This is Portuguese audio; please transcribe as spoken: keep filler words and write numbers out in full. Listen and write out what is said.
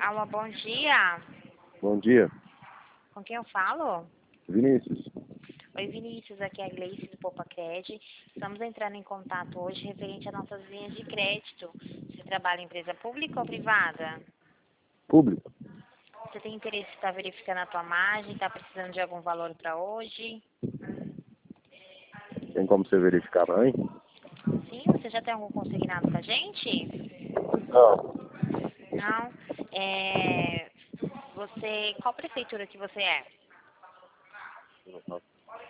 Alô, bom dia. Bom dia, Com quem eu falo? Vinícius. Oi, Vinícius, aqui é a Gleice do Popacred. Estamos entrando em contato hoje referente às nossas linhas de crédito. Você trabalha em empresa pública ou privada? Público? Você tem interesse em estar verificando a tua margem? Está precisando de algum valor para hoje? Tem como você verificar pra mim? Sim, você já tem algum consignado com a gente? Não. Não? É... Você... Qual prefeitura que você é?